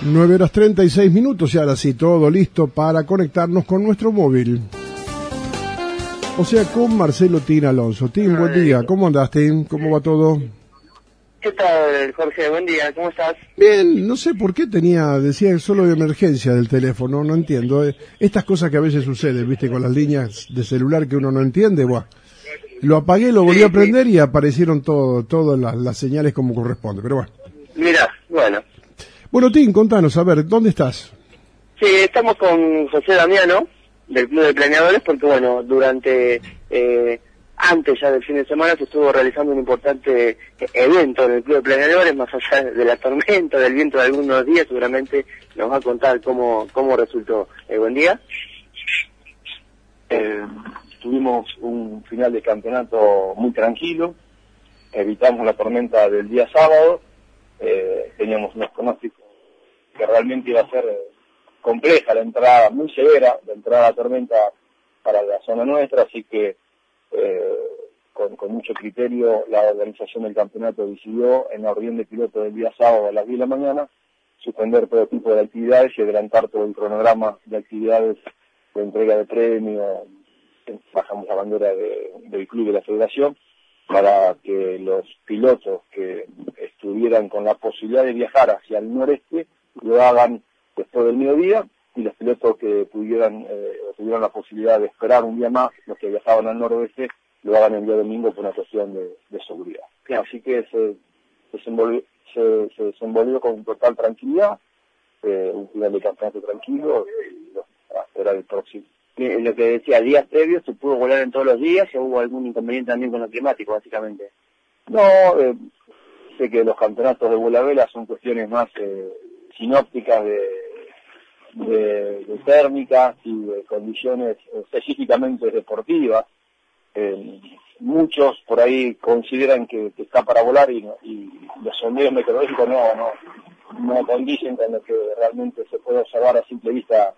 9:36 y ahora sí, todo listo para conectarnos con nuestro móvil. O sea, con Marcelo Tin Alonso. Tin, buen día. ¿Cómo andás, Tin? ¿Cómo va todo? ¿Qué tal, Jorge? Buen día, ¿cómo estás? Bien, no sé por qué decía solo de emergencia del teléfono, no entiendo. Estas cosas que a veces suceden, viste, con las líneas de celular que uno no entiende, buah. Lo apagué, lo volví a prender y aparecieron todas las señales como corresponde, pero bueno. Mira, bueno. Bueno, Tim, contanos, a ver, ¿dónde estás? Sí, estamos con José Damiano, del Club de Planeadores, porque bueno, durante, antes ya del fin de semana se estuvo realizando un importante evento en el Club de Planeadores, más allá de la tormenta, del viento de algunos días, seguramente nos va a contar cómo resultó. Buen día. Tuvimos un final de campeonato muy tranquilo, evitamos la tormenta del día sábado, teníamos unos pronósticos que realmente iba a ser compleja la entrada, muy severa, la entrada a la tormenta para la zona nuestra, así que con mucho criterio la organización del campeonato decidió en la orden de piloto del día sábado a las 10 de la mañana suspender todo tipo de actividades y adelantar todo el cronograma de actividades de entrega de premios. Bajamos la bandera del club de la federación para que los pilotos que estuvieran con la posibilidad de viajar hacia el noreste lo hagan después del mediodía, y los pilotos que tuvieran la posibilidad de esperar un día más, los que viajaban al noroeste, lo hagan el día domingo por una cuestión de seguridad. Claro. Así que se desenvolvió con total tranquilidad, un final de campeonato tranquilo, y a esperar el próximo. Lo que decía, días previos, ¿se pudo volar en todos los días o hubo algún inconveniente también con lo climático, básicamente? No, sé que los campeonatos de vuelo a vela son cuestiones más sinópticas de térmicas y de condiciones específicamente deportivas. Muchos por ahí consideran que está para volar y los sondeos meteorológicos no condicen con lo que realmente se puede observar a simple vista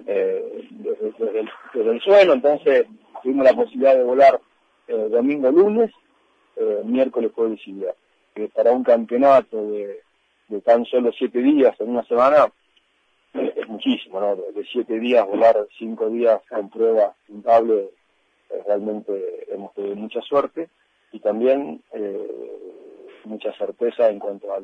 desde el suelo. Entonces tuvimos la posibilidad de volar domingo, lunes, miércoles, jueves y viernes, que para un campeonato de tan solo 7 días en una semana es muchísimo, ¿no? De 7 días volar 5 días con pruebas puntables, realmente hemos tenido mucha suerte y también mucha certeza en cuanto a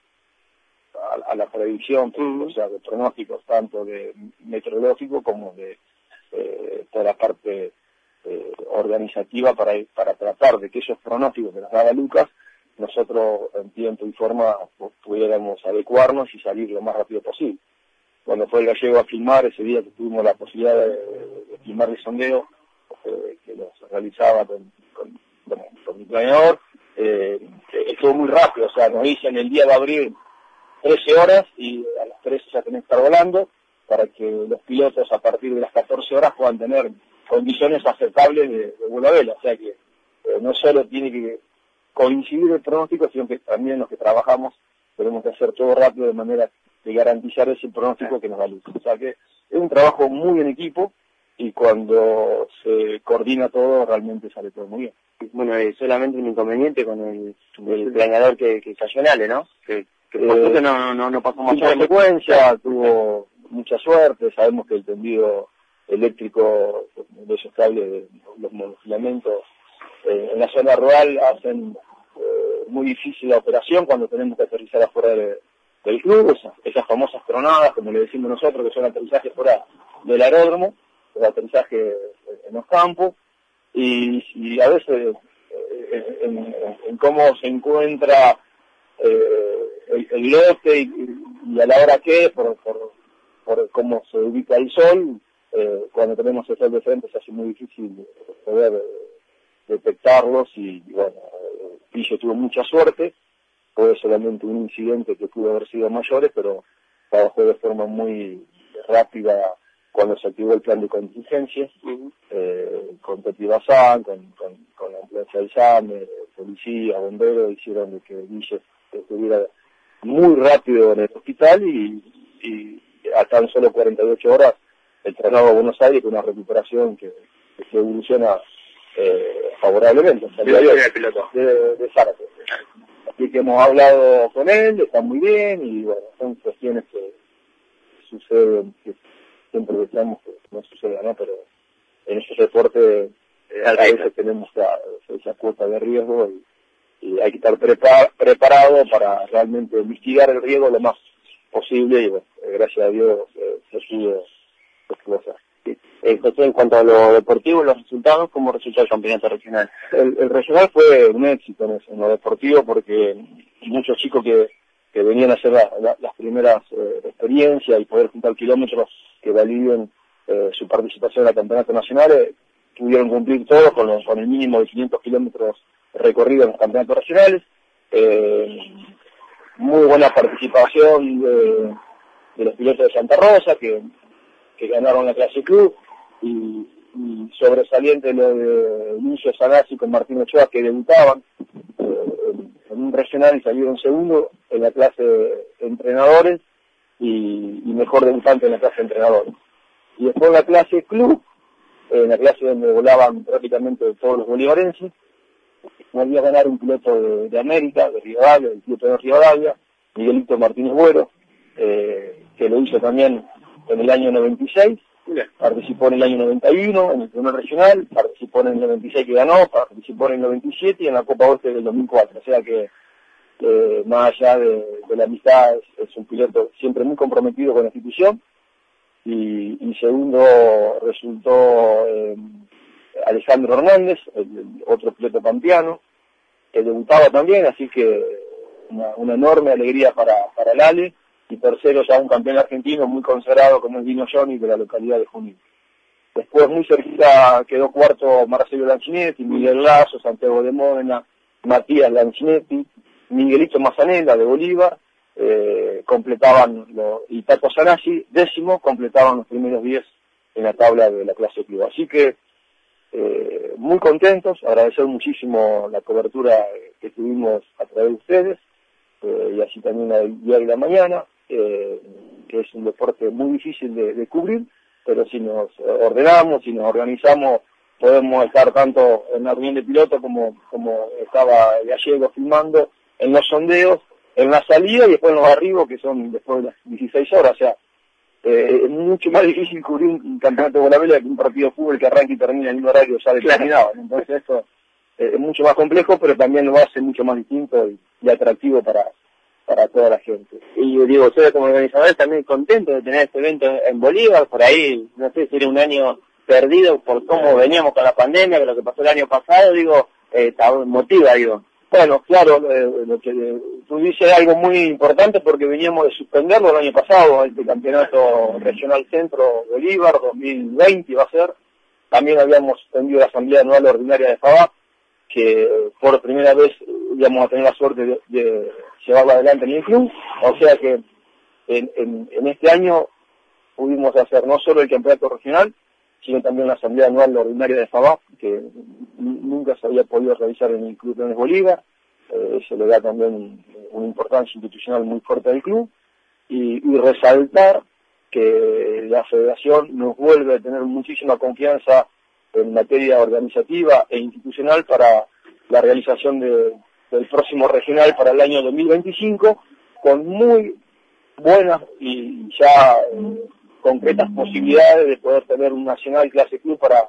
la predicción, o sea, de pronósticos tanto de meteorológico como de toda la parte organizativa para tratar de que esos pronósticos que nos daba Lucas, nosotros en tiempo y forma pudiéramos adecuarnos y salir lo más rápido posible. Cuando fue el Gallego a filmar, ese día que tuvimos la posibilidad de filmar el sondeo, que los realizaba con mi planeador, estuvo muy rápido, o sea, nos dicen el día va a abrir 13 horas y a las 13 ya tenés que estar volando para que los pilotos a partir de las 14 horas puedan tener condiciones aceptables de vuelo a vela. O sea que no solo tiene que coincidir el pronóstico, sino que también los que trabajamos tenemos que hacer todo rápido de manera de garantizar ese pronóstico que nos da luz. O sea que es un trabajo muy en equipo y cuando se coordina todo realmente sale todo muy bien. Bueno, solamente un inconveniente con el planeador que cayó en Ale, ¿no? Que no pasó más consecuencia, tuvo mucha suerte. Sabemos que el tendido eléctrico de esos cables, de los monofilamentos, en la zona rural hacen muy difícil la operación cuando tenemos que aterrizar afuera del club, esas famosas tronadas, como le decimos nosotros, que son aterrizajes fuera del aeródromo, el aterrizaje en los campos, y a veces en cómo se encuentra el lote y a la hora que, por cómo se ubica el sol, cuando tenemos el sol de frente se hace muy difícil poder detectarlos y bueno, Guille tuvo mucha suerte, fue solamente un incidente que pudo haber sido mayores, pero trabajó de forma muy rápida cuando se activó el plan de contingencia, con Peti Bazán, con la ambulancia del SAME, policía, bomberos, hicieron de que Guille estuviera muy rápido en el hospital y a tan solo 48 horas el traslado a Buenos Aires con una recuperación que evoluciona favorablemente. De Zárate. Así que hemos hablado con él, está muy bien y bueno, son cuestiones que sucede, que siempre deseamos que no suceda, ¿no? Pero en este deporte a veces tenemos esa cuota de riesgo y hay que estar preparado para realmente mitigar el riesgo lo más posible y bueno, gracias a Dios se pudo hacer. José, en cuanto a lo deportivo, los resultados, ¿cómo resultó el campeonato regional? El regional fue un éxito en lo deportivo porque muchos chicos que venían a hacer las primeras experiencias y poder juntar kilómetros que validen su participación en el campeonato nacional, pudieron cumplir todos con el mínimo de 500 kilómetros recorridos en los campeonatos regionales. Muy buena participación de los pilotos de Santa Rosa que ganaron la clase club y sobresaliente lo de Lucio Sanasi con Martín Ochoa que debutaban en un regional y salieron segundo en la clase de entrenadores y mejor debutante en la clase de entrenadores. Y después en la clase club, en la clase donde volaban prácticamente todos los bolivarenses, volvió a ganar un piloto de América, de Rivadavia, el piloto de Rivadavia, Miguelito Martínez Güero, que lo hizo también en el año 96, participó en el año 91 en el primer regional, participó en el 96 que ganó, participó en el 97 y en la Copa Oeste del 2004, o sea que más allá de la amistad es un piloto siempre muy comprometido con la institución y segundo resultó Alejandro Hernández, el otro piloto pampeano, que debutaba también, así que una enorme alegría para el Ale. Y tercero ya un campeón argentino muy consagrado como es Dino Johnny de la localidad de Junín. Después muy cerquita quedó cuarto Marcelo Lanchinetti, Miguel Lazo, Santiago de Módena, Matías Lanchinetti, Miguelito Mazzanella de Bolívar, y Tato Sanasi, décimo, completaban los primeros 10 en la tabla de la clase club. Así que muy contentos, agradecer muchísimo la cobertura que tuvimos a través de ustedes, y así también el día de la mañana, que es un deporte muy difícil de cubrir, pero si nos ordenamos, si nos organizamos, podemos estar tanto en la reunión de piloto como estaba Gallego filmando, en los sondeos, en la salida y después en los arribos, que son después de las 16 horas, o sea, es mucho más difícil cubrir un campeonato de bola vela que un partido de fútbol que arranca y termina en un horario ya determinado. Entonces esto es mucho más complejo, pero también lo hace mucho más distinto y atractivo para toda la gente. Y yo digo, ustedes como organizadores también contentos de tener este evento en Bolívar, por ahí, no sé si era un año perdido por cómo veníamos con la pandemia, con lo que pasó el año pasado, digo, motiva, digo. Bueno, claro, lo que tú dices es algo muy importante porque veníamos de suspenderlo el año pasado, este campeonato regional centro Bolívar 2020 va a ser. También habíamos suspendido la asamblea anual ordinaria de FABA, que por primera vez íbamos a tener la suerte de llevarla adelante en el club, o sea que en este año pudimos hacer no solo el campeonato regional, sino también la asamblea anual ordinaria de FABA, que nunca se había podido realizar en el Club Leones Bolívar. Eso le da también una importancia institucional muy fuerte al club, y resaltar que la federación nos vuelve a tener muchísima confianza en materia organizativa e institucional para la realización del próximo regional para el año 2025, con muy buenas y ya concretas posibilidades de poder tener un nacional clase club para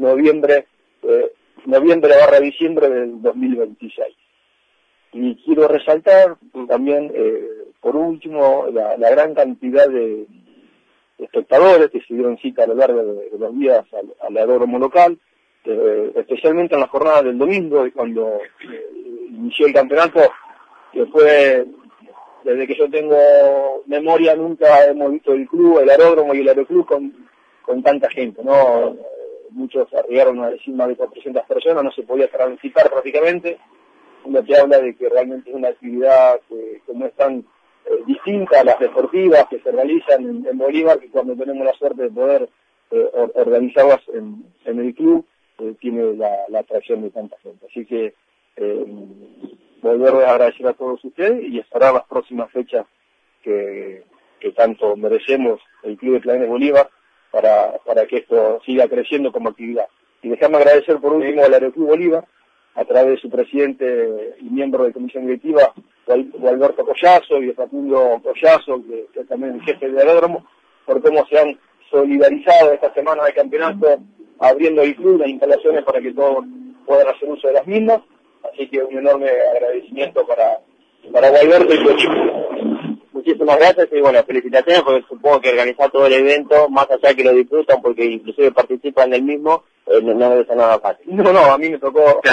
noviembre/diciembre del 2026. Y quiero resaltar también, por último, la gran cantidad de espectadores que se dieron cita a lo largo de los días al aeródromo local, especialmente en la jornada del domingo, cuando inició el campeonato, que fue, desde que yo tengo memoria, nunca hemos visto el club, el aeródromo y el aeroclub con tanta gente, ¿no? Muchos arribaron a decir más de 400 personas, no se podía transitar prácticamente, lo que habla de que realmente es una actividad que no es tan distinta a las deportivas que se realizan en Bolívar, que cuando tenemos la suerte de poder organizarlas en el club, tiene la atracción de tanta gente. Así que volver a agradecer a todos ustedes y esperar las próximas fechas que tanto merecemos el Club de Planes Bolívar para que esto siga creciendo como actividad. Y déjame agradecer por último al Aeroclub Bolívar, a través de su presidente y miembro de comisión directiva, Alberto Collazo, y de Facundo Collazo, que también es el jefe del aeródromo, por cómo se han solidarizado esta semana de campeonato, abriendo el club, las instalaciones para que todos puedan hacer uso de las mismas. Así que un enorme agradecimiento para Gualberto y su equipo. Muchísimas gracias y bueno, felicitaciones porque supongo que organizar todo el evento, más allá que lo disfrutan porque inclusive participan en el mismo, no debe ser nada fácil. No, a mí me tocó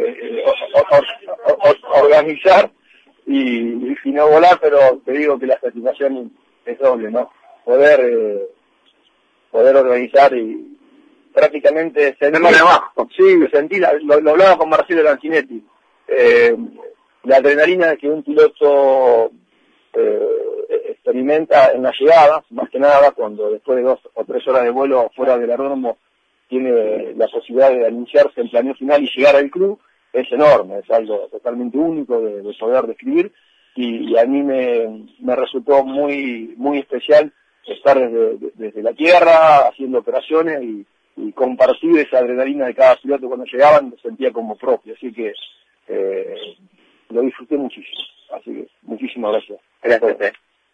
organizar y no volar, pero te digo que la satisfacción es doble, ¿no? Poder organizar y prácticamente sentí lo hablaba con Marcelo Lancinetti, la adrenalina que un piloto experimenta en las llegadas, más que nada cuando después de 2 o 3 horas de vuelo fuera del aeródromo tiene la posibilidad de anunciarse en planeo final y llegar al club, es enorme, es algo totalmente único de poder describir, y a mí me resultó muy especial estar desde la tierra haciendo operaciones y compartir esa adrenalina de cada piloto cuando llegaban, lo sentía como propio, así que lo disfruté muchísimo, así que muchísimas gracias. Gracias.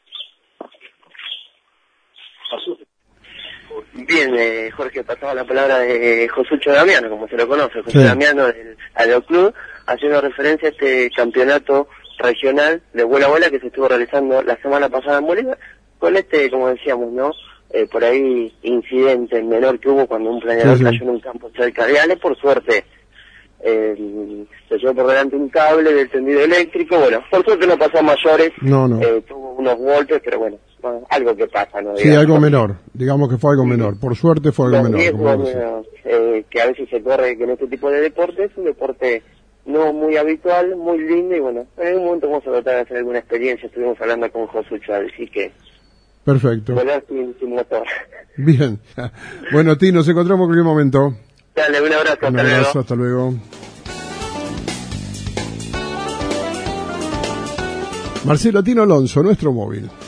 Bien, Jorge, pasaba la palabra de Josucho Damiano, como se lo conoce, José Damiano del Aeroclub, haciendo referencia a este campeonato regional de vuelo a bola que se estuvo realizando la semana pasada en Bolívar, con como decíamos, ¿no? Por ahí incidente menor que hubo cuando un planeador cayó en un campo cerca de Ale, por suerte se llevó por delante un cable del tendido eléctrico, bueno, por suerte no pasó a mayores, tuvo unos golpes, pero bueno, algo que pasa, ¿no? Sí, algo menor, digamos que fue algo menor, por suerte fue algo menor. Que a veces se corre que en este tipo de deportes, es un deporte no muy habitual, muy lindo, y bueno, en algún momento vamos a tratar de hacer alguna experiencia, estuvimos hablando con Josucho, así que... Perfecto. Volar sin motor. Bien. Bueno, Tino, nos encontramos en cualquier momento. Dale, un abrazo, hasta luego. Marcelo Tino Alonso, nuestro móvil.